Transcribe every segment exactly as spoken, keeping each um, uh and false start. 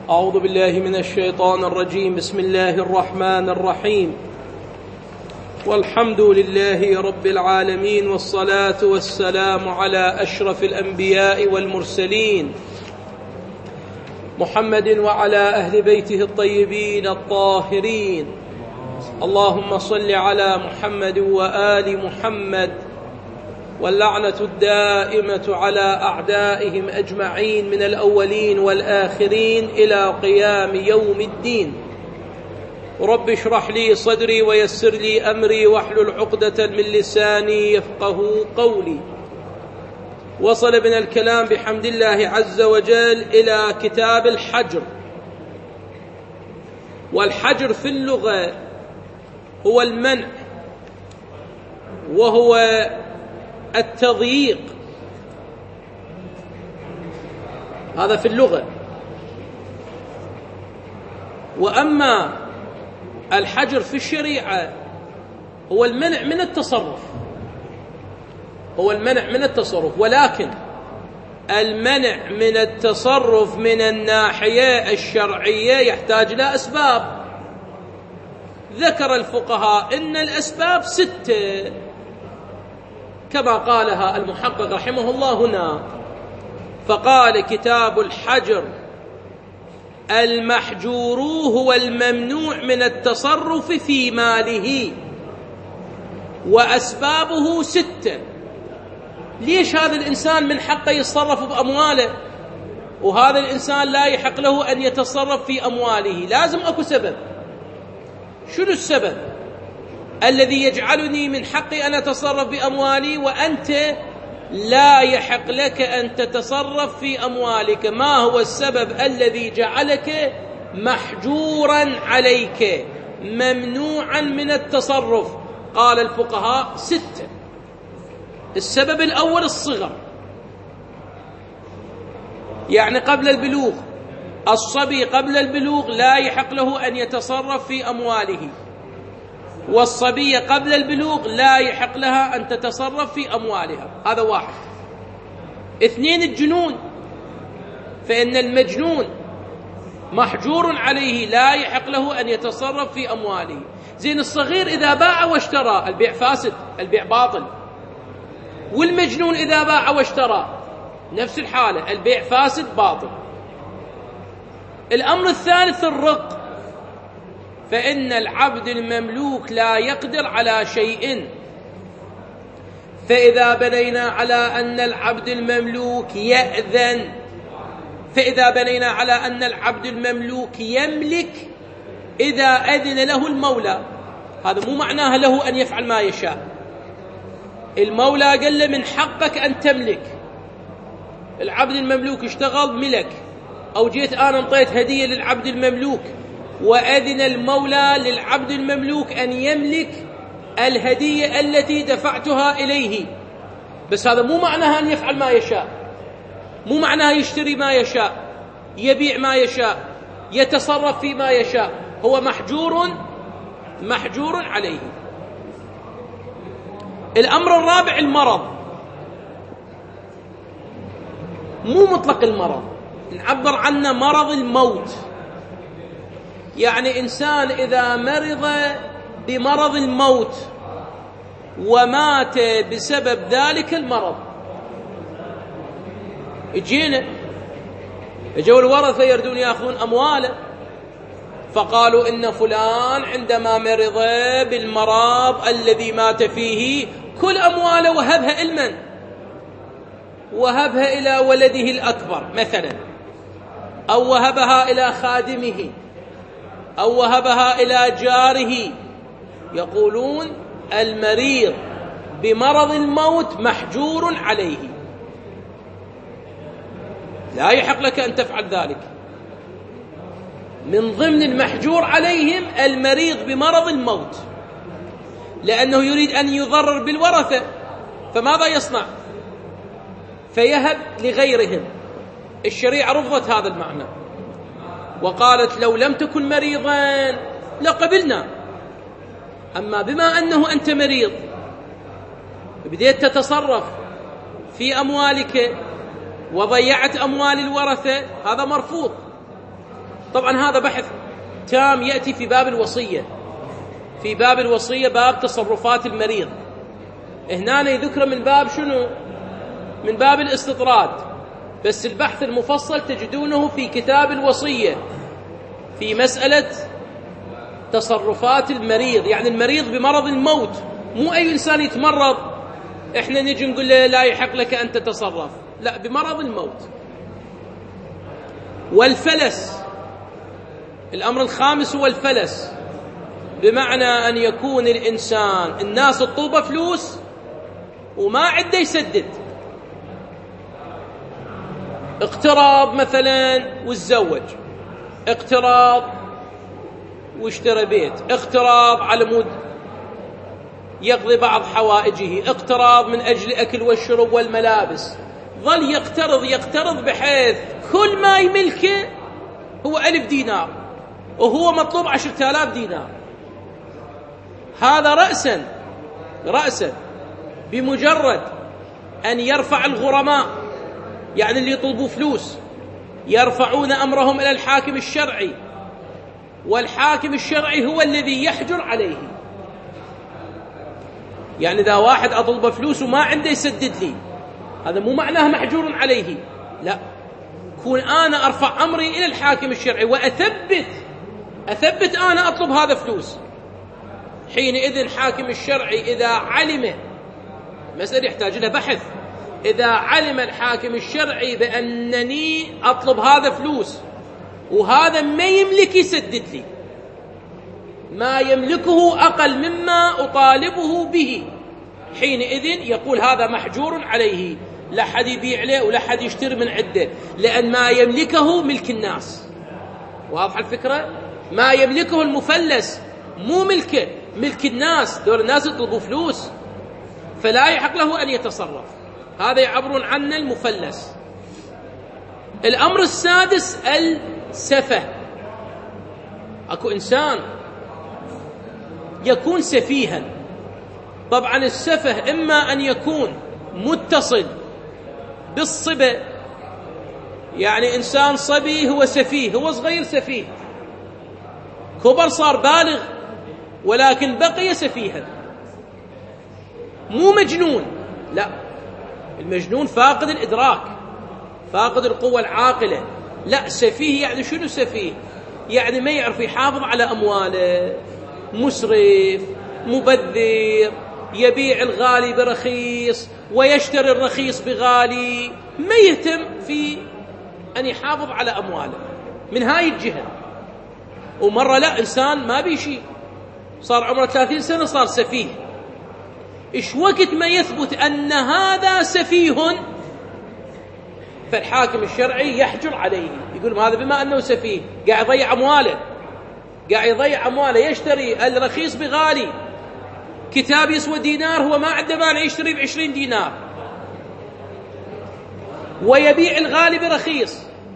أعوذ بالله من الشيطان الرجيم. بسم الله الرحمن الرحيم. والحمد لله رب العالمين، والصلاة والسلام على أشرف الأنبياء والمرسلين محمد وعلى أهل بيته الطيبين الطاهرين. اللهم صل على محمد وآل محمد، واللعنة الدائمة على أعدائهم أجمعين من الأولين والآخرين إلى قيام يوم الدين. رب اشرح لي صدري ويسر لي أمري واحلل عقدة من لساني يفقه قولي. وصل بنا الكلام بحمد الله عز وجل إلى كتاب الحجر. والحجر في اللغة هو المنع، وهو التضييق، هذا في اللغة. وأما الحجر في الشريعة هو المنع من التصرف، هو المنع من التصرف ولكن المنع من التصرف من الناحية الشرعية يحتاج إلى أسباب. ذكر الفقهاء إن الأسباب ستة كما قالها المحقق رحمه الله هنا، فقال: كتاب الحجر: المحجور هو الممنوع من التصرف في ماله، وأسبابه ستة. ليش هذا الإنسان من حقه يتصرف بأمواله وهذا الإنسان لا يحق له أن يتصرف في أمواله؟ لازم أكو سبب. شنو السبب الذي يجعلني من حقي أن أتصرف بأموالي وأنت لا يحق لك أن تتصرف في أموالك؟ ما هو السبب الذي جعلك محجورا عليك، ممنوعا من التصرف؟ قال الفقهاء: ستة. السبب الأول الصغر، يعني قبل البلوغ. الصبي قبل البلوغ لا يحق له أن يتصرف في أمواله، والصبية قبل البلوغ لا يحق لها أن تتصرف في أموالها. هذا واحد. اثنين: الجنون، فإن المجنون محجور عليه، لا يحق له أن يتصرف في أمواله. زين، الصغير إذا باع واشترى البيع فاسد، البيع باطل. والمجنون إذا باع واشترى نفس الحالة، البيع فاسد باطل. الأمر الثالث: الرق، فإن العبد المملوك لا يقدر على شيء، فإذا بنينا على أن العبد المملوك يأذن، فإذا بنينا على أن العبد المملوك يملك إذا أذن له المولى، هذا مو معناها له أن يفعل ما يشاء. المولى قال له: من حقك أن تملك. العبد المملوك اشتغل ملك، أو جيت أنا انطيت هدية للعبد المملوك وأذن المولى للعبد المملوك أن يملك الهدية التي دفعتها إليه، بس هذا مو معناها أن يفعل ما يشاء، مو معناها يشتري ما يشاء، يبيع ما يشاء، يتصرف فيما يشاء. هو محجور محجور عليه. الأمر الرابع: المرض. مو مطلق المرض، نعبر عنه مرض الموت، يعني إنسان إذا مرض بمرض الموت ومات بسبب ذلك المرض، يجينا يجوا الورثة يردون يأخذون أمواله، فقالوا إن فلان عندما مرض بالمرض الذي مات فيه كل أمواله وهبها إلمن؟ وهبها إلى ولده الأكبر مثلا، أو وهبها إلى خادمه، أو وهبها إلى جاره. يقولون المريض بمرض الموت محجور عليه، لا يحق لك أن تفعل ذلك. من ضمن المحجور عليهم المريض بمرض الموت، لأنه يريد أن يضرر بالورثة، فماذا يصنع؟ فيهب لغيرهم. الشريعة رفضت هذا المعنى وقالت: لو لم تكن مريضا لقبلنا، أما بما أنه أنت مريض بديت تتصرف في أموالك وضيعت أموال الورثة، هذا مرفوض. طبعا هذا بحث تام يأتي في باب الوصية، في باب الوصية باب تصرفات المريض. هنا يذكر من باب شنو؟ من باب الاستطراد، بس البحث المفصل تجدونه في كتاب الوصية في مسألة تصرفات المريض، يعني المريض بمرض الموت. مو أي إنسان يتمرض إحنا نجي نقول له لا يحق لك أن تتصرف، لا، بمرض الموت. والفلس، الأمر الخامس هو الفلس، بمعنى أن يكون الإنسان الناس تطلب فلوس وما عنده يسدد. اقترض مثلا وتزوج، اقترض واشترى بيت، اقترض على مود يقضي بعض حوائجه، اقترض من أجل الأكل والشرب والملابس، ظل يقترض يقترض بحيث كل ما يملكه هو ألف دينار وهو مطلوب عشرة آلاف دينار. هذا رأسا رأسا بمجرد أن يرفع الغرماء، يعني اللي يطلبوا فلوس، يرفعون أمرهم إلى الحاكم الشرعي، والحاكم الشرعي هو الذي يحجر عليه. يعني إذا واحد أطلب فلوس وما عنده يسدد لي، هذا مو معناه محجور عليه، لا، كون أنا أرفع أمري إلى الحاكم الشرعي وأثبت أثبت أنا أطلب هذا فلوس. حينئذ الحاكم الشرعي إذا علم، مسألة يحتاج لها بحث، إذا علم الحاكم الشرعي بأنني أطلب هذا فلوس وهذا ما يملك يسدد لي، ما يملكه أقل مما أطالبه به، حينئذ يقول هذا محجور عليه، لا حد يبيع له ولا حد يشتري من عنده، لأن ما يملكه ملك الناس. واضح الفكرة؟ ما يملكه المفلس مو ملكه، ملك الناس، دول الناس يطلبوا فلوس، فلا يحق له أن يتصرف. هذا يعبرون عنه المفلس. الأمر السادس السفه. أكو إنسان يكون سفيها. طبعا السفه إما أن يكون متصل بالصبا، يعني إنسان صبي هو سفيه، هو صغير سفيه، كبر صار بالغ ولكن بقي سفيها، مو مجنون، لا، المجنون فاقد الإدراك، فاقد القوة العاقلة، لا، سفيه. يعني شنو سفيه؟ يعني ما يعرف يحافظ على أمواله، مسرف، مبذر، يبيع الغالي برخيص ويشتري الرخيص بغالي، ما يهتم في أن يحافظ على أمواله من هاي الجهة. ومرة لا، إنسان ما بيشي، صار عمره ثلاثين سنة صار سفيه، إيش وقت ما يثبت أن هذا سفيه فالحاكم الشرعي يحجر عليه، يقول هذا بما أنه سفيه قاعد يضيع أمواله، قاعد يضيع أمواله، يشتري الرخيص بغالي، كتاب يسوى دينار هو ما عنده مانع يشتري بعشرين دينار، ويبيع الغالي برخيص،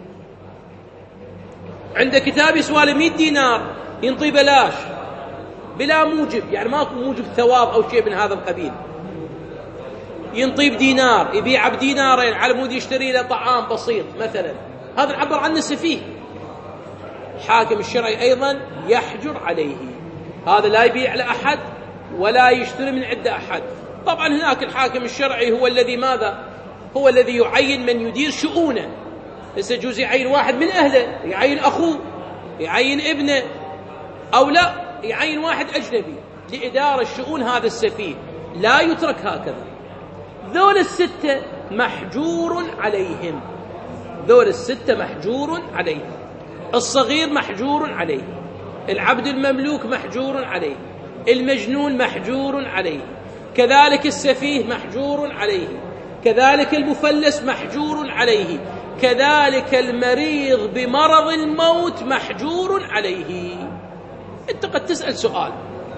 عنده كتاب يسوى مئة دينار ينطي بلاش بلا موجب، يعني ماكو موجب ثواب أو شيء من هذا القبيل، ينطي بدينار يبيع بدينارين على مود يشتري له طعام بسيط مثلا، هذا نعبر عنه سفيه. حاكم الشرعي أيضا يحجر عليه، هذا لا يبيع لأحد ولا يشتري من عند أحد. طبعا هناك الحاكم الشرعي هو الذي ماذا؟ هو الذي يعين من يدير شؤونه، بس يجوز يعين واحد من أهله، يعين أخوه، يعين ابنه، أو لا يعين واحد أجنبي لإدارة الشؤون. هذا السفيه لا يترك هكذا. ذول الستة محجور عليهم، ذول الستة محجور عليهم. الصغير محجور عليه، العبد المملوك محجور عليه، المجنون محجور عليه، كذلك السفيه محجور عليه، كذلك المفلس محجور عليه، كذلك المريض بمرض الموت محجور عليه. انت قد تسأل سؤال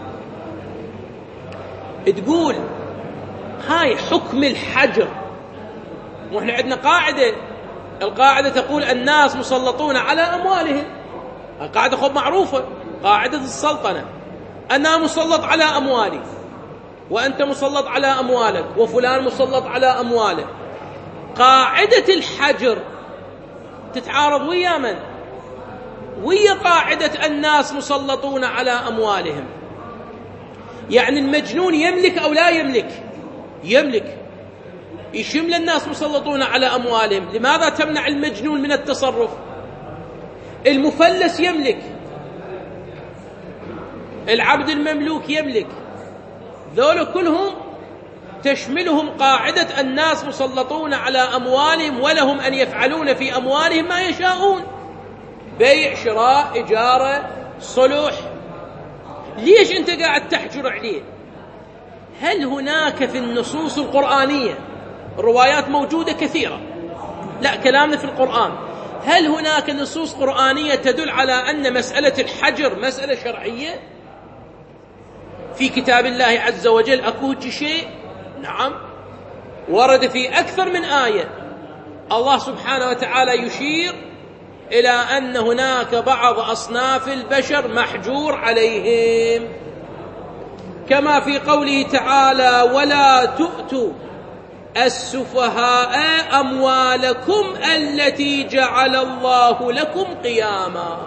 تقول هاي حكم الحجر، ونحن عندنا قاعدة، القاعدة تقول الناس مسلطون على أموالهم، القاعدة خب معروفة، قاعدة السلطنة، أنا مسلط على أموالي وأنت مسلط على أموالك وفلان مسلط على أمواله. قاعدة الحجر تتعارض ويا من؟ وهي قاعدة الناس مسلطون على أموالهم. يعني المجنون يملك أو لا يملك؟ يملك. يشمل الناس مسلطون على أموالهم، لماذا تمنع المجنون من التصرف؟ المفلس يملك، العبد المملوك يملك، ذول كلهم تشملهم قاعدة الناس مسلطون على أموالهم ولهم أن يفعلون في أموالهم ما يشاءون، بيع، شراء، إجارة، صلح. ليش أنت قاعد تحجر عليه؟ هل هناك في النصوص القرآنية، الروايات موجودة كثيرة، لا كلامنا في القرآن، هل هناك نصوص قرآنية تدل على أن مسألة الحجر مسألة شرعية؟ في كتاب الله عز وجل أكو شيء؟ نعم، ورد في أكثر من آية. الله سبحانه وتعالى يشير إلى أن هناك بعض أصناف البشر محجور عليهم، كما في قوله تعالى: ولا تؤتوا السفهاء أموالكم التي جعل الله لكم قياما.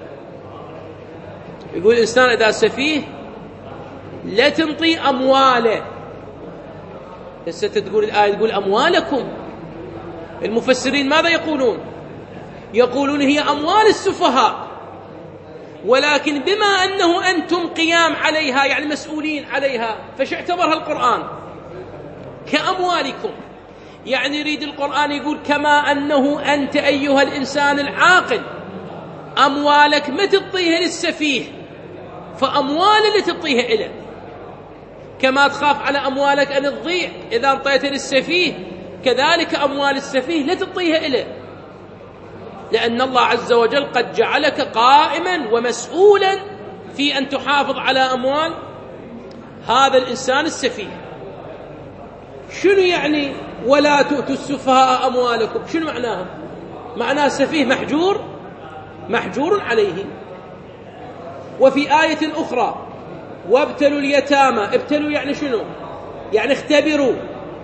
يقول الإنسان إذا سفيه لا تنطي أمواله. هسه تقول الآية تقول أموالكم، المفسرين ماذا يقولون؟ يقولون هي أموال السفهاء، ولكن بما أنه أنتم قيام عليها يعني مسؤولين عليها، فش اعتبرها القرآن؟ كأموالكم. يعني يريد القرآن يقول كما أنه أنت أيها الإنسان العاقل أموالك ما تطيها للسفيه، فأموال اللي تطيها إله، كما تخاف على أموالك أن تضيع إذا أعطيتها للسفيه، كذلك أموال السفيه لا تطيها إله، لأن الله عز وجل قد جعلك قائما ومسؤولا في أن تحافظ على أموال هذا الإنسان السفيه. شنو يعني ولا تؤتوا السفهاء أموالكم؟ شنو معناها؟ معناه سفيه محجور محجور عليه. وفي آية أخرى: وابتلوا اليتامى. ابتلوا يعني شنو؟ يعني اختبروا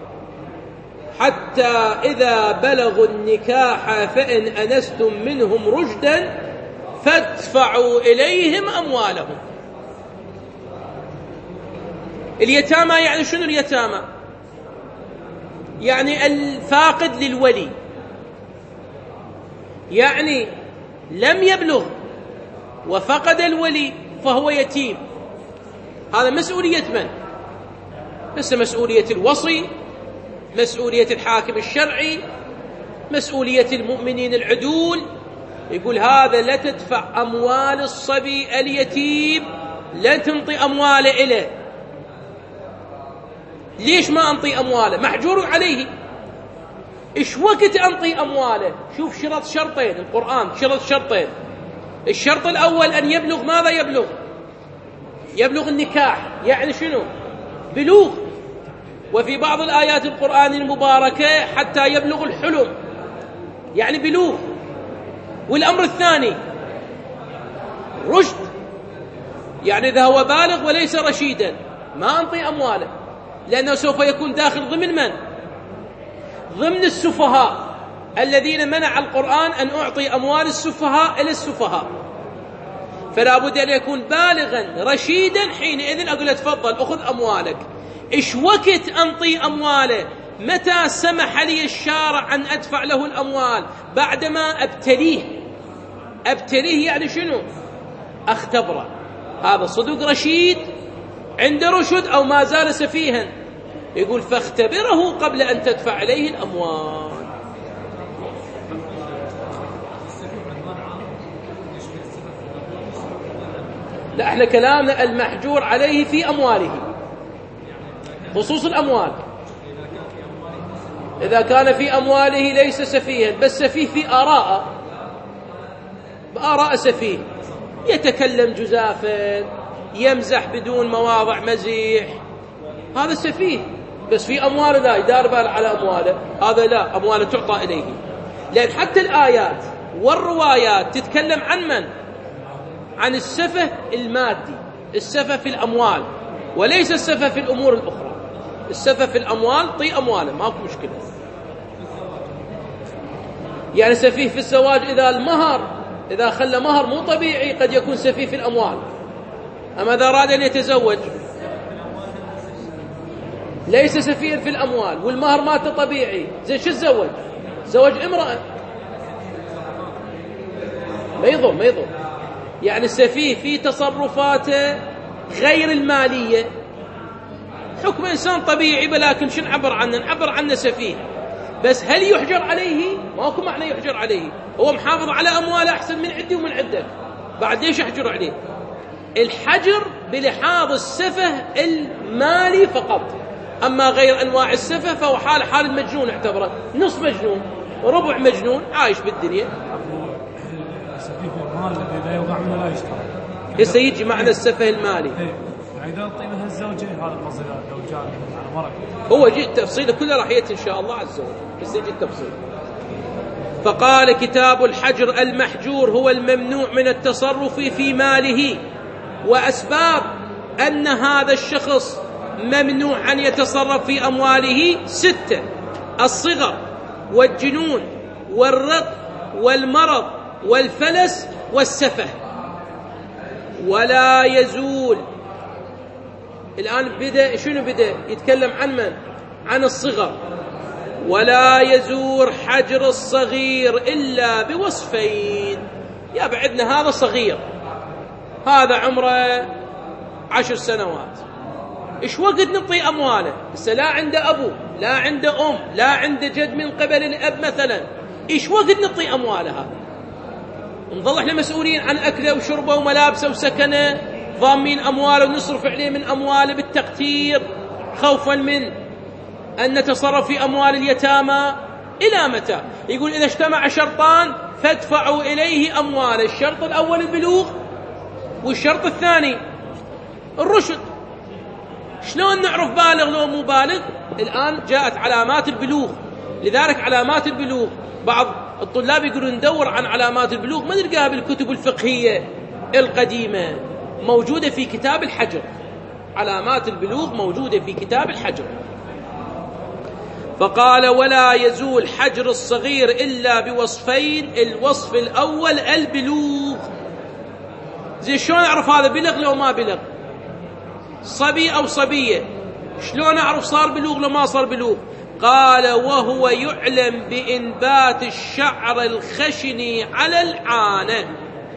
حتى إذا بلغوا النكاح فإن أنستم منهم رشدا فادفعوا إليهم أموالهم. اليتامى يعني شنو اليتامى؟ يعني الفاقد للولي، يعني لم يبلغ وفقد الولي فهو يتيم. هذا مسؤولية من؟ بس مسؤولية الوصي، مسؤولية الحاكم الشرعي، مسؤولية المؤمنين العدول. يقول هذا لا تدفع أموال الصبي اليتيم، لا تنطي أمواله إليه. ليش ما أنطي أمواله؟ محجور عليه. إيش وقت أنطي أمواله؟ شوف شرط شرطين، القرآن شرط شرطين. الشرط الأول أن يبلغ. ماذا يبلغ؟ يبلغ النكاح، يعني شنو؟ بلوغ. وفي بعض الآيات القرآن المباركة حتى يبلغ الحلم، يعني بلوغ. والأمر الثاني رشد، يعني إذا هو بالغ وليس رشيدا ما أنطي أمواله، لأنه سوف يكون داخل ضمن من؟ ضمن السفهاء الذين منع القرآن أن أعطي أموال السفهاء إلى السفهاء. فلا بد أن يكون بالغا رشيدا، حينئذ أقول تفضل أخذ أموالك. إيش وقت أنطي أمواله؟ متى سمح لي الشارع أن أدفع له الأموال؟ بعدما أبتليه. أبتليه يعني شنو؟ أختبره، هذا صدق رشيد عنده رشد أو ما زال سفيها. يقول فاختبره قبل أن تدفع عليه الأموال. لا، احنا كلامنا المحجور عليه في أمواله، خصوص الأموال. إذا كان في أمواله ليس سفيها، بس سفيه في آراء، بآراء سفيه، يتكلم جزافا، يمزح بدون مواضع مزيح، هذا سفيه. بس في أمواله لا يدار بال على أمواله، هذا لا، أمواله تعطى إليه. لأن حتى الآيات والروايات تتكلم عن من؟ عن السفه المادي، السفه في الأموال، وليس السفه في الأمور الأخرى. السفه في الأموال طي أمواله ماكو مشكلة. يعني سفيه في الزواج إذا المهر إذا خلى مهر مو طبيعي قد يكون سفيه في الأموال. أما إذا أراد أن يتزوج ليس سفيا في الأموال والمهر مات طبيعي، زين شو تزوج؟ زوج امرأة، ما يضر ما يضر. يعني السفيه في تصرفاته غير المالية حكم إنسان طبيعي، ولكن شو نعبر عنه؟ نعبر عنه سفيه. بس هل يحجر عليه؟ ماكو معنى يحجر عليه، هو محافظ على أمواله أحسن من عندي ومن عندك، بعد ليش أحجر عليه؟ الحجر بلحاظ السفه المالي فقط، أما غير أنواع السفه فهو حال حال المجنون، اعتبره نصف مجنون ربع مجنون عايش بالدنيا. السفيه المال الذي لا يوضع منه لا يشترى. هسه يجي معنى السفه المالي. يعني إذا طيبها الزوجة هذا قصدي لو جاء على مرض. هو جيء تفصيله كله راح يأتي إن شاء الله عز وجل، بس يجي التفصيل. فقال كتاب الحجر: المحجور هو الممنوع من التصرف في ماله. وأسباب أن هذا الشخص ممنوع أن يتصرف في أمواله ستة: الصغر والجنون والرق والمرض والفلس والسفه. ولا يزول. الآن بدأ شنو بدأ يتكلم عن من؟ عن الصغر. ولا يزور حجر الصغير إلا بوصفين. يا بعدنا هذا صغير، هذا عمره عشر سنوات، إيش وقت نعطي أمواله؟ هسه لا عنده أبو لا عنده أم لا عنده جد من قبل الأب مثلا، إيش وقت نعطي أمواله؟ هذا نظل إحنا مسؤولين عن أكله وشربه وملابسه وسكنه، ضامين أمواله ونصرف عليه من أمواله بالتقتير خوفا من أن نتصرف في أموال اليتامى. إلى متى؟ يقول إذا اجتمع شرطان فادفعوا إليه أمواله. الشرط الأول البلوغ، والشرط الثاني الرشد. شلون نعرف بالغ لو مو بالغ؟ الآن جاءت علامات البلوغ، لذلك علامات البلوغ بعض الطلاب يقولون ندور عن علامات البلوغ ما نلقاها بالكتب الفقهية القديمة، موجودة في كتاب الحجر. علامات البلوغ موجودة في كتاب الحجر. فقال: ولا يزول حجر الصغير إلا بوصفين: الوصف الأول البلوغ. زي شلون أعرف هذا بلغ لو ما بلغ؟ صبي أو صبية شلون أعرف صار بلوغ لو ما صار بلوغ؟ قال: وهو يعلم بإنبات الشعر الخشن على العانة.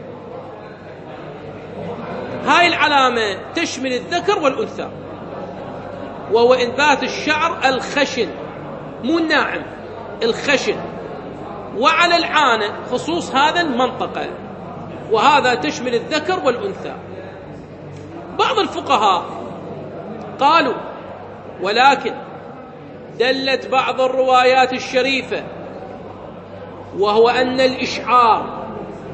هاي العلامة تشمل الذكر والأنثى، وهو إنبات الشعر الخشن مو الناعم، الخشن، وعلى العانة خصوص هذا المنطقة، وهذا تشمل الذكر والأنثى. بعض الفقهاء قالوا: ولكن دلت بعض الروايات الشريفة وهو أن الإشعار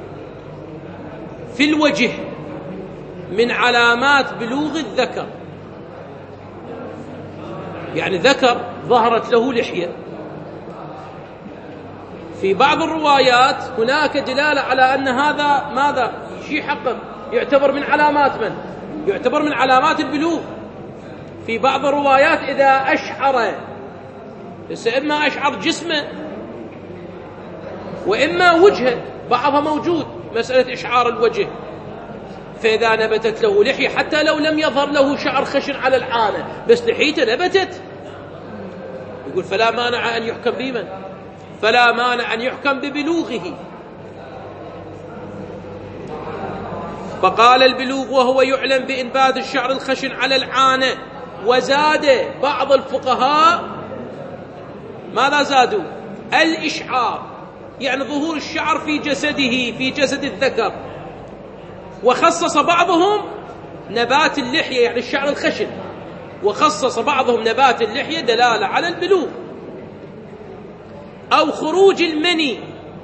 في الوجه من علامات بلوغ الذكر. يعني ذكر ظهرت له لحية، في بعض الروايات هناك دلالة على أن هذا ماذا شيء حقق، يعتبر من علامات من؟ يعتبر من علامات البلوغ. في بعض الروايات إذا أشعر، بس إما أشعر جسمه وإما وجهه، بعضها موجود مسألة إشعار الوجه. فإذا نبتت له لحية حتى لو لم يظهر له شعر خشن على العانة بس لحيته نبتت، يقول فلا مانع أن يحكم بمن؟ فلا مانع أن يحكم ببلوغه. فقال: البلوغ وهو يعلم بإنبات الشعر الخشن على العانة. وزاد بعض الفقهاء ماذا زادوا؟ الإشعار، يعني ظهور الشعر في جسده في جسد الذكر. وخصص بعضهم نبات اللحية، يعني الشعر الخشن، وخصص بعضهم نبات اللحية دلالة على البلوغ. أو خروج المني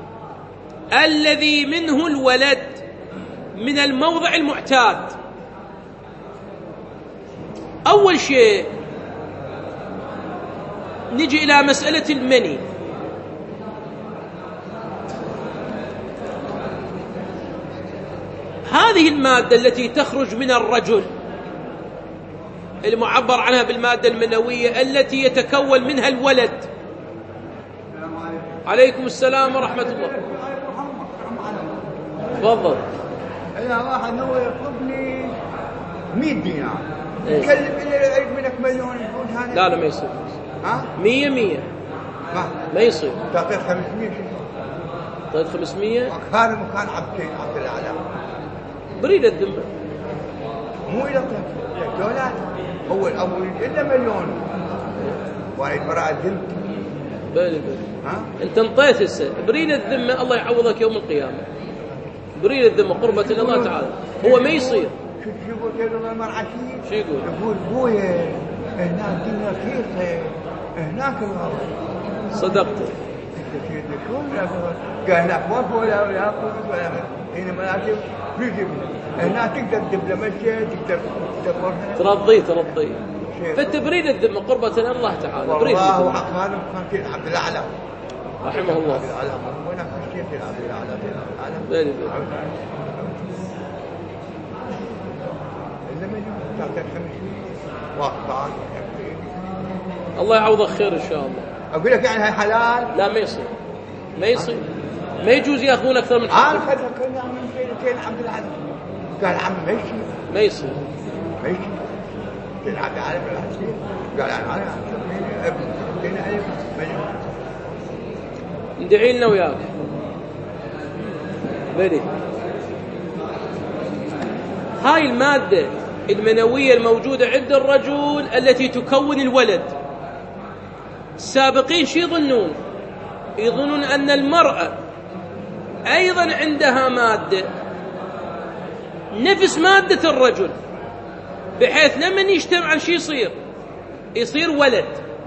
الذي منه الولد من الموضع المعتاد. أول شيء نجي إلى مسألة المني. هذه المادة التي تخرج من الرجل المعبر عنها بالمادة المنوية التي يتكون منها الولد. عليكم السلام ورحمة الله. تفضل. انا واحد هو يطلبني مئة دينار إيه؟ يكلم لي اريد منك مليون يقول هذا لا لا ما يصير. ها مية مية ما ما يصير. تعطيه خمسمية طيب خمسمية كان مكان عبدين عبد الاعلى بريد الذمة مو الى دولار هو الاول الا مليون وايد براءة الذمة. بالي بالي. ها انت انطيت هسه بريد الذمة الله يعوضك يوم القيامة. بريد الذمة قربة إلى الله تعالى هو ما يصير. شو يقول كذا المرأة شو يقول؟ يقول بويا هناك الدنيا رخيصة هناك الوضع صدقت. قال هناك ما ولا ولا ولا هنا مناطق في جبنة هناك تقدر تبدا مشي تقدر تدبرها ترضيه ترضيه. فالتبريد الذمة قربة إلى الله تعالى. بريد والله الذمة. وعقاله كان في عبد الاعلى رحمه الله. عبد الاعلى هناك مشي في عبد الاعلى بالي بالي. إلا مليون تعطيك خمسين وقطان الله يعوضك خير إن شاء الله. أقول لك يعني هاي حلال لا ما يصير ما يصير ما يجوز ياخذون أكثر من عارف حقهم. هذا كله من بينتين عبد العزيز قال عم ماشي ما يصير. ماشي كان عبد العزيز بالعزيز قال أنا أنا ابن ابن ألف مليون ندعي لنا وياك. بلي. هاي المادة المنوية الموجودة عند الرجل التي تكون الولد. السابقين شو يظنون؟ يظنون أن المرأة أيضا عندها مادة نفس مادة الرجل بحيث لما يجتمع شو يصير؟ يصير ولد.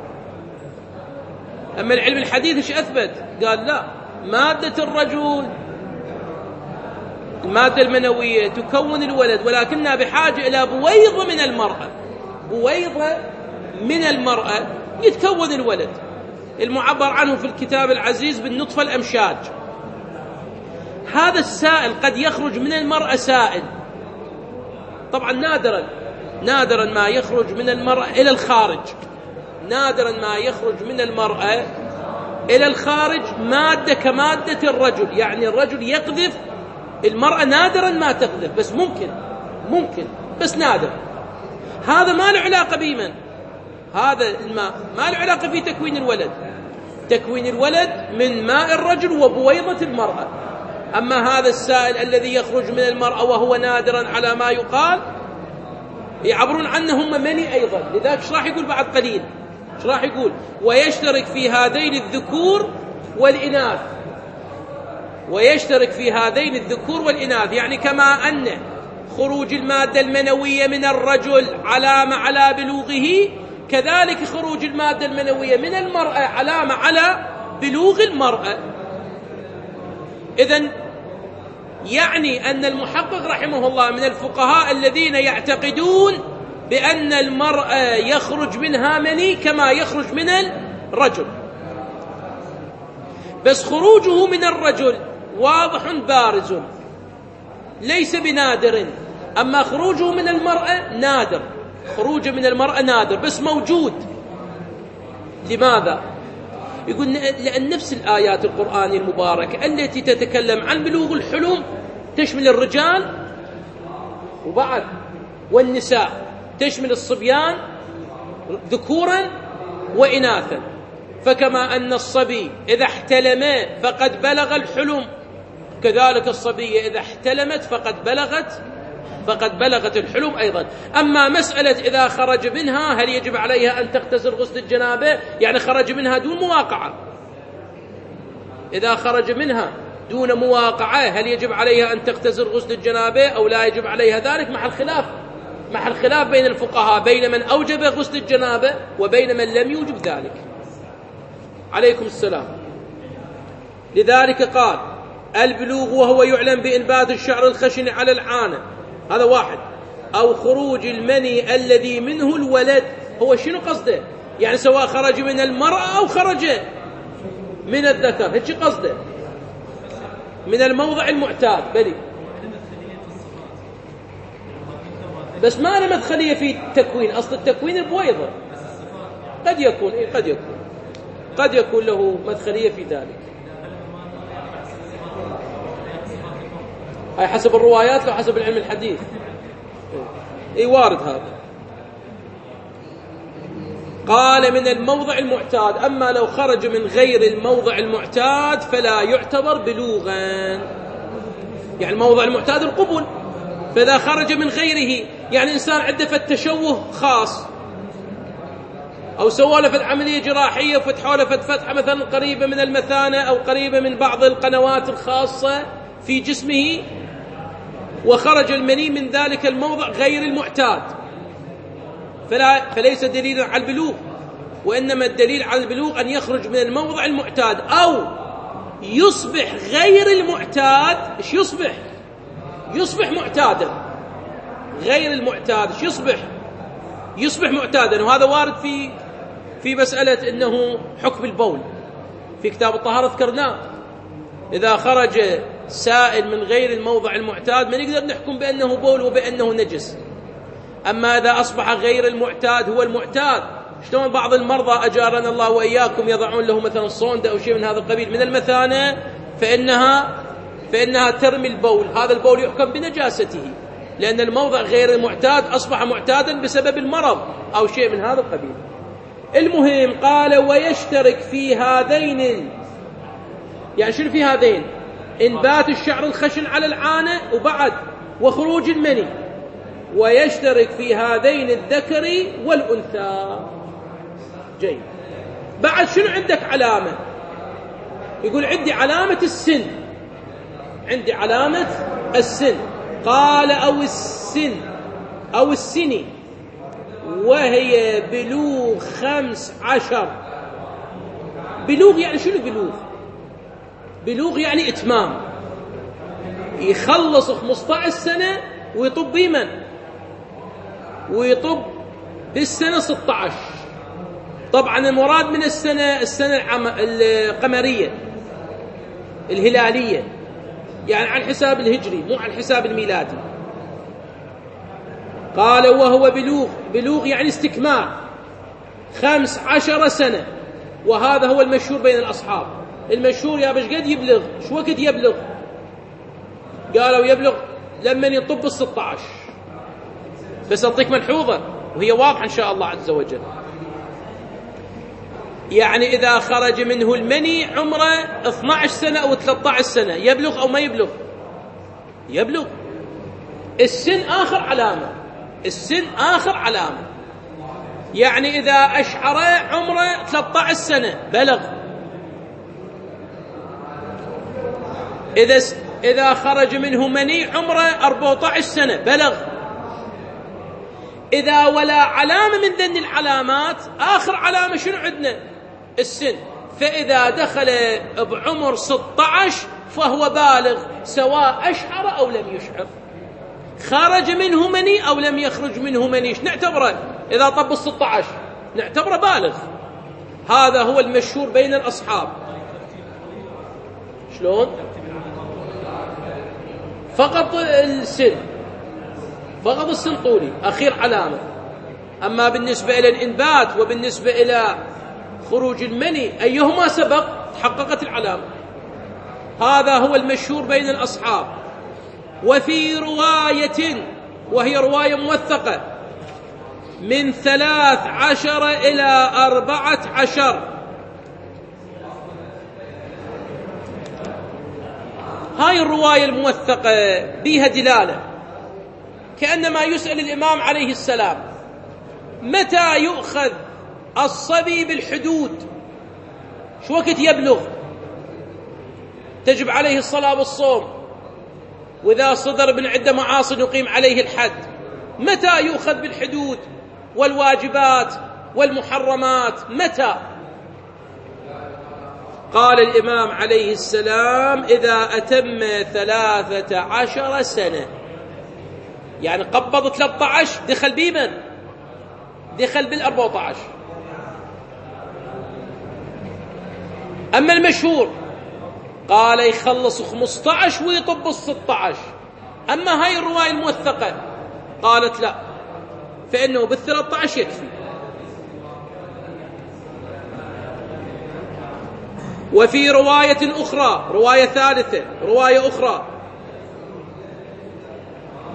أما العلم الحديث ايش أثبت؟ قال لا، مادة الرجل المادة المنوية تكون الولد ولكنها بحاجة إلى بويضة من المرأة. بويضة من المرأة يتكون الولد المعبر عنه في الكتاب العزيز بالنطفة الأمشاج. هذا السائل قد يخرج من المرأة سائل، طبعا نادرا نادرا ما يخرج من المرأة إلى الخارج، نادرا ما يخرج من المرأة إلى الخارج مادة كمادة الرجل. يعني الرجل يقذف، المرأة نادرا ما تقذف، بس ممكن ممكن بس نادر. هذا ما له علاقة بمن هذا الماء، ما له علاقة في تكوين الولد. تكوين الولد من ماء الرجل وبويضة المرأة. أما هذا السائل الذي يخرج من المرأة وهو نادرا على ما يقال، يعبرون عنه هم مني أيضا. لذلك ايش راح يقول بعد قليل؟ ايش راح يقول؟ ويشترك في هذين الذكور والإناث. ويشترك في هذين الذكور والإناث، يعني كما أن خروج المادة المنوية من الرجل علامة على بلوغه، كذلك خروج المادة المنوية من المرأة علامة على بلوغ المرأة. إذن يعني أن المحقق رحمه الله من الفقهاء الذين يعتقدون بأن المرأة يخرج منها مني كما يخرج من الرجل، بس خروجه من الرجل واضح بارز ليس بنادر. أما خروجه من المرأة نادر، خروجه من المرأة نادر بس موجود. لماذا؟ يقول لأن نفس الآيات القرآنية المباركة التي تتكلم عن بلوغ الحلم تشمل الرجال وبعد والنساء، تشمل الصبيان ذكورا وإناثا. فكما أن الصبي إذا احتلم فقد بلغ الحلم، كذلك الصبية إذا احتلمت فقد بلغت فقد بلغت الحلم أيضا. أما مسألة إذا خرج منها هل يجب عليها أن تغتسل غسل الجنابة، يعني خرج منها دون مواقعة، إذا خرج منها دون مواقعة هل يجب عليها أن تغتسل غسل الجنابة أو لا يجب عليها ذلك؟ مع الخلاف مع الخلاف بين الفقهاء بين من أوجب غسل الجنابة وبين من لم يوجب ذلك. عليكم السلام. لذلك قال البلوغ وهو يعلم بإنبات الشعر الخشن على العانة، هذا واحد، أو خروج المني الذي منه الولد. هو شنو قصده؟ يعني سواء خرج من المرأة أو خرج من الذكر، هيك قصده، من الموضع المعتاد. بلي بس ما له مدخلية في التكوين، أصل التكوين البويضة قد يكون إيه قد يكون قد يكون له مدخلية في ذلك. هاي حسب الروايات لو حسب العلم الحديث. اي وارد هذا. قال من الموضع المعتاد، أما لو خرج من غير الموضع المعتاد فلا يعتبر بلوغا. يعني الموضع المعتاد القبل، فإذا خرج من غيره، يعني إنسان عنده فتشوه خاص أو سوى له عملية جراحية وفتحوا له فتحة مثلا قريبة من المثانة أو قريبة من بعض القنوات الخاصة في جسمه، وخرج المني من ذلك الموضع غير المعتاد، فلا فليس دليلا على البلوغ، وإنما الدليل على البلوغ أن يخرج من الموضع المعتاد أو يصبح غير المعتاد. إيش يصبح؟ يصبح معتادا. غير المعتاد إيش يصبح؟ يصبح معتادا. وهذا وارد في في مسألة إنه حكم البول في كتاب الطهارة ذكرناه. إذا خرج سائل من غير الموضع المعتاد ما نقدر نحكم بأنه بول وبأنه نجس. أما إذا أصبح غير المعتاد هو المعتاد، شلون بعض المرضى أجارنا الله وإياكم يضعون له مثلا صوندة أو شيء من هذا القبيل من المثانة، فإنها فإنها ترمي البول، هذا البول يحكم بنجاسته لأن الموضع غير المعتاد أصبح معتادا بسبب المرض أو شيء من هذا القبيل. المهم قال ويشترك في هذين، يعني شنو في هذين؟ إنبات الشعر الخشن على العانة وبعد وخروج المني. ويشترك في هذين الذكر والأنثى. جيد. بعد شنو عندك علامة؟ يقول عندي علامة السن، عندي علامة السن. قال أو السن أو السن وهي بلوغ خمس عشر. بلوغ يعني شنو بلوغ؟ بلوغ يعني إتمام، يخلص خمسة عشر سنة ويطب بيمن ويطب بالسنة ستة عشر. طبعا المراد من السنة السنة القمرية الهلالية، يعني على الحساب الهجري مو على الحساب الميلادي. قال وهو بلوغ، بلوغ يعني استكمال خمس عشر سنة، وهذا هو المشهور بين الأصحاب. المشهور يا بش قد يبلغ، شو وقت يبلغ؟ قالوا يبلغ لما يطب الستة عشر. بس أعطيك ملحوظة وهي واضحة إن شاء الله عز وجل. يعني إذا خرج منه المني عمره اثنتي عشرة سنة أو ثلاثة عشر سنة يبلغ أو ما يبلغ؟ يبلغ. السن آخر علامة، السن آخر علامة. يعني إذا أشعر عمره ثلاثة عشر سنة بلغ. إذا إذا خرج منه مني عمره أربعة عشر سنة بلغ. إذا ولا علامة من ذن العلامات، آخر علامة شنو عندنا؟ السن. فإذا دخل بعمر ستة عشر فهو بالغ سواء أشعر أو لم يشعر، خرج منه مني أو لم يخرج منه مني. ايش نعتبره؟ إذا طب الستة عشر نعتبره بالغ. هذا هو المشهور بين الأصحاب. شلون؟ فقط السن، فقط السن طولي أخير علامة. أما بالنسبة إلى الإنبات وبالنسبة إلى خروج المني أيهما سبق تحققت العلامة. هذا هو المشهور بين الأصحاب. وفي رواية، وهي رواية موثقة، من ثلاث عشر إلى أربعة عشر. هاي الرواية الموثقة بها دلالة، كأنما يسأل الإمام عليه السلام متى يؤخذ الصبي بالحدود؟ شو وقت يبلغ؟ تجب عليه الصلاة والصوم، وإذا صدر من عدة معاصي يقيم عليه الحد. متى يؤخذ بالحدود والواجبات والمحرمات؟ متى؟ قال الإمام عليه السلام إذا أتم ثلاثة عشر سنة. يعني قبض ثلاثة عشر دخل بيمن، دخل بالأربعة عشر. أما المشهور قال يخلص خمسة عشر ويطب الستة عشر. أما هاي الرواية الموثقة قالت لا، فإنه بالثلاثة عشر يكفي. وفي رواية أخرى، رواية ثالثة، رواية أخرى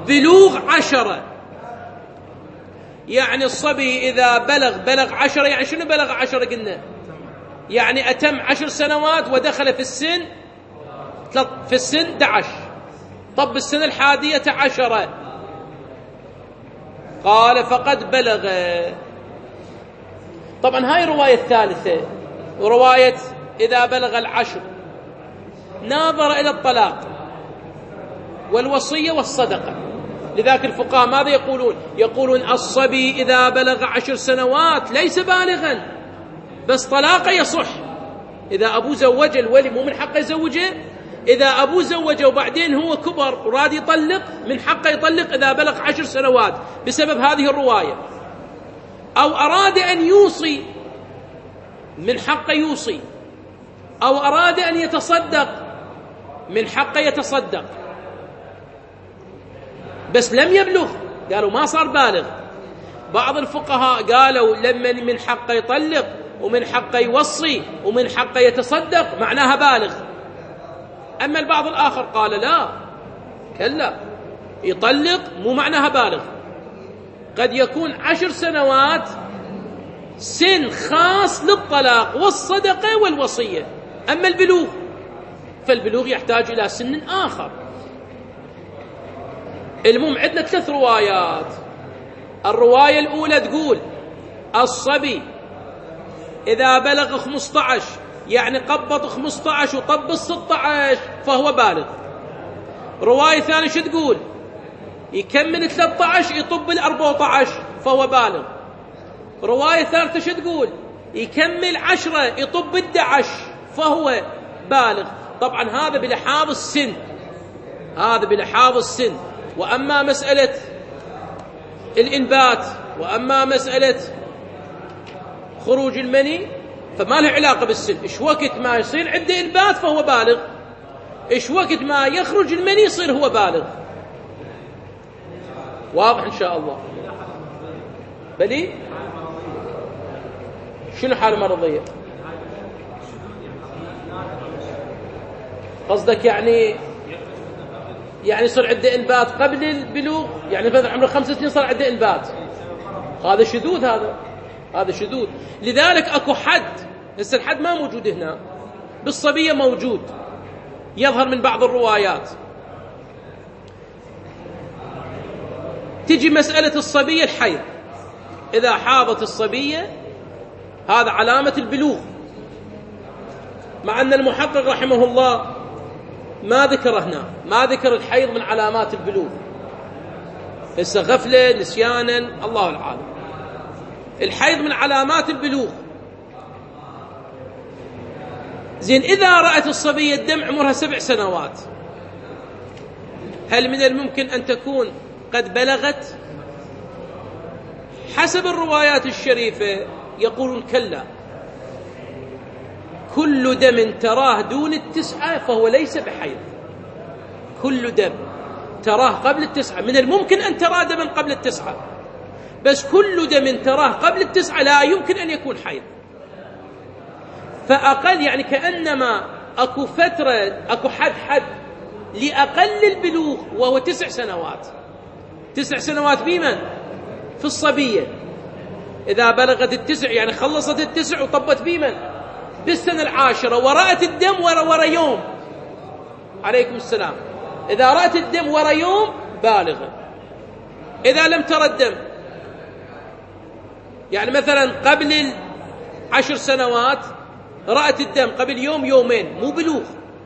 بلوغ عشرة، يعني الصبي إذا بلغ بلغ عشرة، يعني شنو بلغ عشرة قلنا؟ يعني أتم عشر سنوات ودخل في السن في السن أحد عشر. طب السنة الحادية عشرة قال فقد بلغ. طبعا هاي رواية ثالثة، ورواية إذا بلغ العشر ناظر إلى الطلاق والوصية والصدقة. لذلك الفقهاء ماذا يقولون؟ يقولون الصبي إذا بلغ عشر سنوات ليس بالغا، بس طلاقه يصح. إذا أبوه زوجه الولي مو من حقه يزوجه؟ إذا أبوه زوجه وبعدين هو كبر وراد يطلق، من حقه يطلق إذا بلغ عشر سنوات بسبب هذه الرواية. أو أراد أن يوصي من حقه يوصي، أو أراد أن يتصدق من حقه يتصدق، بس لم يبلغ، قالوا ما صار بالغ. بعض الفقهاء قالوا لما من حقه يطلق ومن حقه يوصي ومن حقه يتصدق معناها بالغ. أما البعض الآخر قال لا، كلا، يطلق مو معناها بالغ، قد يكون عشر سنوات سن خاص للطلاق والصدقة والوصية. أما البلوغ فالبلوغ يحتاج إلى سن آخر. المهم عندنا ثلاث روايات. الرواية الأولى تقول الصبي إذا بلغ خمسة عشر، يعني قبض خمسة عشر وطب ستة عشر فهو بالغ. رواية ثانية شو تقول؟ يكمل ثلاثة عشر يطب الأربعة عشر فهو بالغ. رواية ثالثة شو تقول؟ يكمل عشرة يطب أحد عشر فهو بالغ. طبعا هذا بلحاظ السن، هذا بلحاظ السن. وأما مسألة الإنبات وأما مسألة خروج المني فما له علاقة بالسن. إيش وقت ما يصير عنده إنبات فهو بالغ، إيش وقت ما يخرج المني يصير هو بالغ. واضح إن شاء الله؟ بلي شنو حال مرضية؟ قصدك يعني يعني صار عنده إنبات قبل البلوغ، يعني مثلا عمره خمس سنين صار عنده إنبات، هذا شذوذ، هذا هذا شذوذ. لذلك أكو حد، هسه الحد ما موجود هنا، بالصبية موجود، يظهر من بعض الروايات. تجي مسألة الصبية الحيض، إذا حاضت الصبية هذا علامة البلوغ، مع أن المحقق رحمه الله ما ذكر هنا، ما ذكر الحيض من علامات البلوغ. هسه غفلة نسيانا الله العالم. الحيض من علامات البلوغ. زين، إذا رأت الصبية الدم عمرها سبع سنوات، هل من الممكن أن تكون قد بلغت؟ حسب الروايات الشريفة يقولون كلا، كل دم تراه دون التسعة فهو ليس بحيض. كل دم تراه قبل التسعة، من الممكن أن ترى دما قبل التسعة، بس كل دم تراه قبل التسعة لا يمكن أن يكون حيض. فأقل يعني كأنما أكو فترة، أكو حد حد لأقل البلوغ وهو تسع سنوات. تسع سنوات بمن؟ في الصبية. إذا بلغت التسع يعني خلصت التسع وطبت بمن؟ بالسنة العاشرة ورأت الدم ورا ورا يوم. عليكم السلام. إذا رأت الدم ورا يوم بالغة. إذا لم ترى الدم يعني مثلا قبل عشر سنوات رأت الدم قبل يوم يومين مو بلوغ.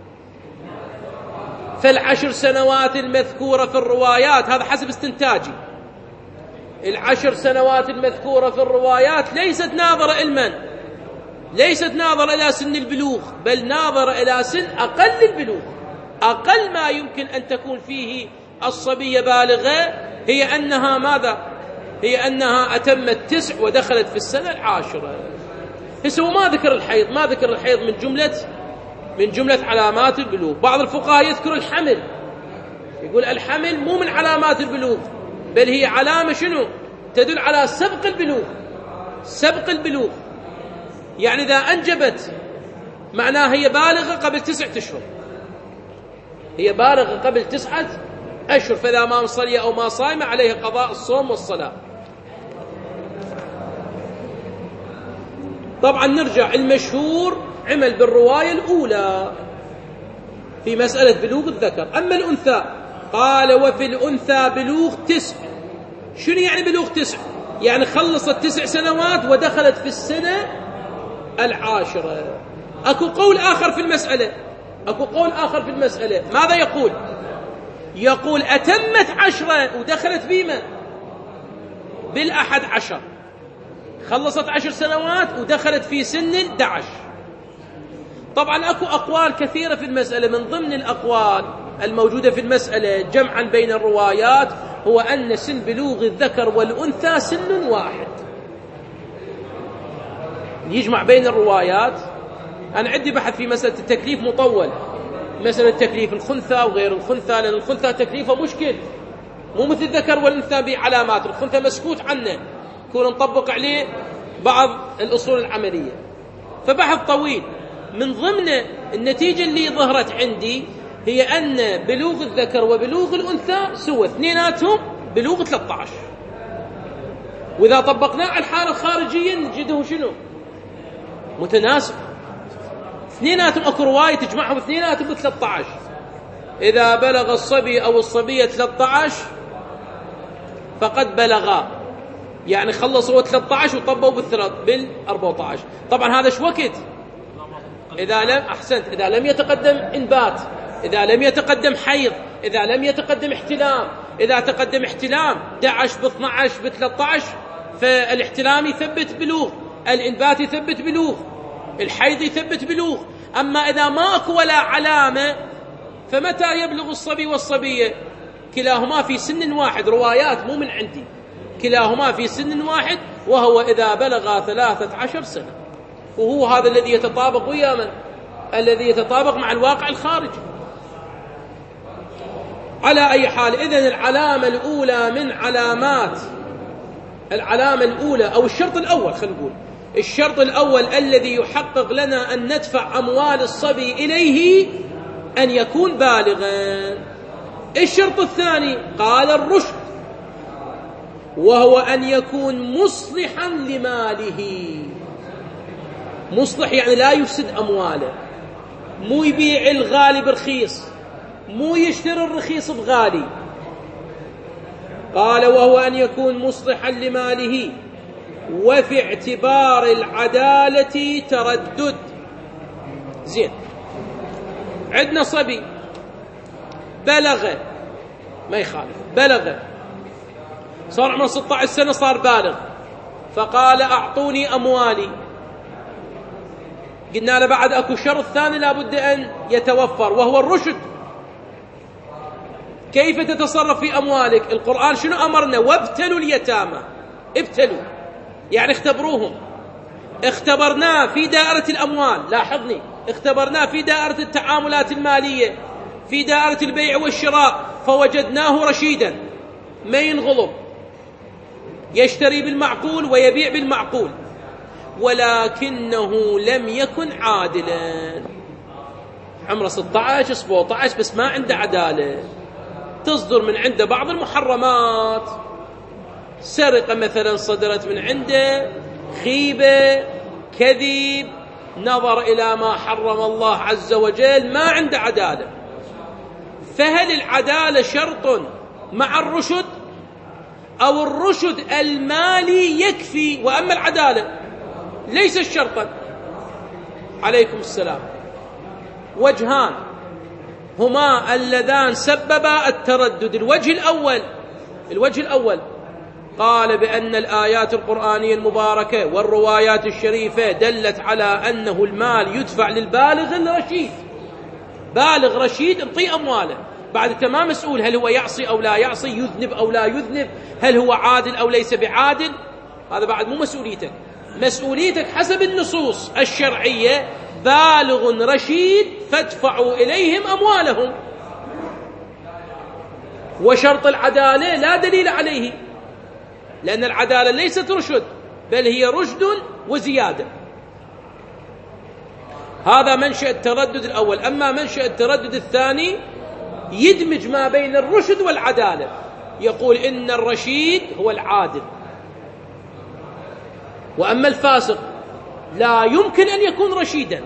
فالعشر سنوات المذكورة في الروايات، هذا حسب استنتاجي، العشر سنوات المذكورة في الروايات ليست ناظرة إلى من؟ ليست ناظرة إلى سن البلوغ، بل ناظرة إلى سن أقل البلوغ. أقل ما يمكن أن تكون فيه الصبية بالغة هي أنها ماذا؟ هي أنها أتمت تسع ودخلت في السنة العاشرة. هو ما ذكر الحيض، ما ذكر الحيض من جملة من جملة علامات البلوغ. بعض الفقهاء يذكر الحمل، يقول الحمل مو من علامات البلوغ، بل هي علامة شنو؟ تدل على سبق البلوغ. سبق البلوغ يعني إذا أنجبت معناها هي بالغة قبل تسعة أشهر، هي بالغة قبل تسعة أشهر، فإذا ما مصلية أو ما صايمة عليه قضاء الصوم والصلاة. طبعا نرجع، المشهور عمل بالرواية الأولى في مسألة بلوغ الذكر. أما الأنثى قال وفي الأنثى بلوغ تسع. شنو يعني بلوغ تسع؟ يعني خلصت تسع سنوات ودخلت في السنة العاشرة. أكو قول آخر في المسألة، أكو قول آخر في المسألة ماذا يقول؟ يقول أتمت عشرة ودخلت بما بالأحد عشر، خلصت عشر سنوات ودخلت في سن الدعش. طبعا أكو أقوال كثيرة في المسألة، من ضمن الأقوال الموجودة في المسألة جمعا بين الروايات هو أن سن بلوغ الذكر والأنثى سن واحد. يجمع بين الروايات. أنا عندي بحث في مسألة التكليف مطول، مسألة تكليف الخنثى وغير الخنثى، لأن الخنثى تكليفه مشكل، مو مثل الذكر والأنثى بعلامات. الخنثى مسكوت عنه، كنا نطبق عليه بعض الأصول العملية. فبحث طويل. من ضمن النتيجة اللي ظهرت عندي هي أن بلوغ الذكر وبلوغ الأنثى سوى، اثنيناتهم بلوغ ثلاثة عشر. وإذا طبقناه على الحالة الخارجية نجده شنو؟ متناسب. اثنيناتهم أكو رواية تجمعهم اثنيناتهم بثلاثة عشر. إذا بلغ الصبي أو الصبية ثلاثة عشر فقد بلغا، يعني خلصوا ثلاثة عشر وطبوا بالثلاث بالأربعة عشر. طبعا هذا شو وقت؟ إذا لم أحسنت إذا لم يتقدم إنبات، إذا لم يتقدم حيض، إذا لم يتقدم احتلام. إذا تقدم احتلام دعش باثنى عشر بثلاثة عشر فالاحتلام يثبت بلوغ، الإنبات يثبت بلوغ، الحيض يثبت بلوغ. أما إذا ماكو ولا علامة فمتى يبلغ الصبي والصبية؟ كلاهما في سن واحد، روايات مو من عندي، كلاهما في سن واحد، وهو إذا بلغ ثلاثة عشر سنة. وهو هذا الذي يتطابق ويا من؟ الذي يتطابق مع الواقع الخارجي. على أي حال، إذن العلامة الأولى من علامات، العلامة الأولى أو الشرط الأول، خلينا نقول الشرط الأول الذي يحقق لنا أن ندفع أموال الصبي إليه أن يكون بالغا. الشرط الثاني قال الرشد، وهو أن يكون مصلحا لماله. مصلح يعني لا يفسد أمواله، مو يبيع الغالي برخيص، مو يشتري الرخيص بغالي. قال وهو أن يكون مصلحا لماله، وفي اعتبار العدالة تردد. زين، عندنا صبي بلغ، ما يخالف، بلغ صار عمره ستة عشر سنة، صار بالغ، فقال أعطوني أموالي. قلنا له بعد أكو شرط ثاني لابد أن يتوفر، وهو الرشد. كيف تتصرف في أموالك؟ القرآن شنو أمرنا؟ وابتلوا اليتامى. ابتلوا يعني اختبروهم. اختبرناه في دائرة الأموال، لاحظني، اختبرناه في دائرة التعاملات المالية، في دائرة البيع والشراء، فوجدناه رشيدا، ما ينغضب، يشتري بالمعقول ويبيع بالمعقول، ولكنه لم يكن عادلا. عمره ستة عشر سبعة عشر بس ما عنده عدالة، تصدر من عنده بعض المحرمات، سرقة مثلا صدرت من عنده، خيبة، كذب، نظر إلى ما حرم الله عز وجل، ما عنده عدالة. فهل العدالة شرط مع الرشد، أو الرشد المالي يكفي وأما العدالة ليس شرطا؟ عليكم السلام. وجهان هما اللذان سببا التردد. الوجه الأول الوجه الأول قال بأن الآيات القرآنية المباركة والروايات الشريفة دلت على أنه المال يدفع للبالغ الرشيد. بالغ رشيد انطي أمواله، بعد تمام مسؤول هل هو يعصي أو لا يعصي، يذنب أو لا يذنب، هل هو عادل أو ليس بعادل، هذا بعد مو مسؤوليتك. مسؤوليتك حسب النصوص الشرعية بالغ رشيد فادفعوا إليهم أموالهم. وشرط العدالة لا دليل عليه، لأن العدالة ليست رشد بل هي رشد وزيادة. هذا منشأ التردد الأول. أما منشأ التردد الثاني يدمج ما بين الرشد والعدالة، يقول إن الرشيد هو العادل، وأما الفاسق لا يمكن أن يكون رشيدا.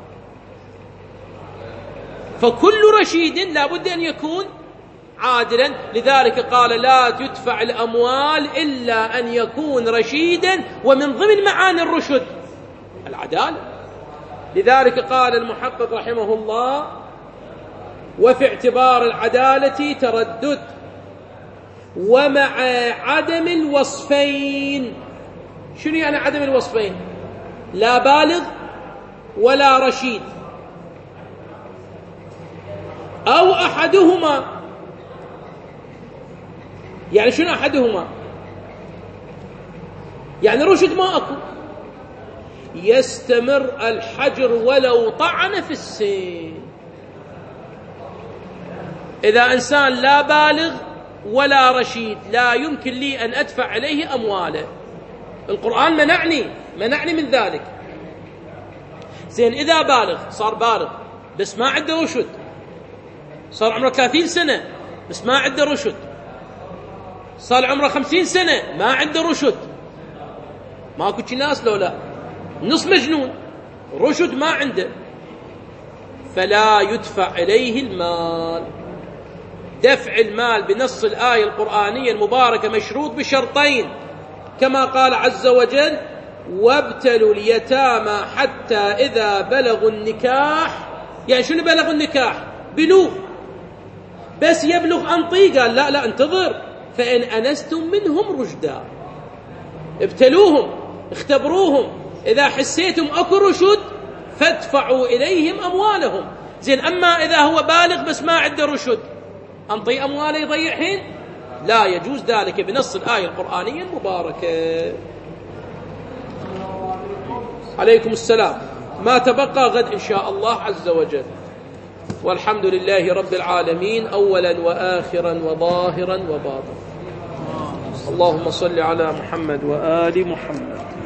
فكل رشيد لا بد أن يكون عادلا. لذلك قال لا تدفع الأموال إلا أن يكون رشيدا، ومن ضمن معاني الرشد العدالة. لذلك قال المحقق رحمه الله وفي اعتبار العدالة تردد، ومع عدم الوصفين. شنو يعني عدم الوصفين؟ لا بالغ ولا رشيد، أو أحدهما. يعني شنو أحدهما؟ يعني رشد ما أكو، يستمر الحجر ولو طعن في السن. إذا إنسان لا بالغ ولا رشيد لا يمكن لي أن أدفع عليه أمواله. القرآن منعني منعني من ذلك. زين إذا بالغ، صار بالغ بس ما عنده رشد، صار عمره ثلاثين سنة بس ما عنده رشد، صار عمره خمسين سنة ما عنده رشد، ماكو شي ناس لو لا نص مجنون رشد ما عنده، فلا يدفع إليه المال. دفع المال بنص الآية القرآنية المباركة مشروط بشرطين، كما قال عز وجل وابتلوا اليتامى حتى إذا بلغوا النكاح. يعني شنو بلغوا النكاح؟ بلوغ، بس يبلغ أنطي قال لا لا انتظر، فإن أنستم منهم رشدا ابتلوهم اختبروهم، إذا حسيتم أكو رشد فادفعوا إليهم أموالهم. زين أما إذا هو بالغ بس ما عنده رشد أنطي أمواله يضيع حين؟ لا يجوز ذلك بنص الآية القرآنية المباركة. عليكم السلام. ما تبقى غد إن شاء الله عز وجل، والحمد لله رب العالمين أولا وآخرا وظاهرا وباطنا. اللهم صل على محمد وآل محمد.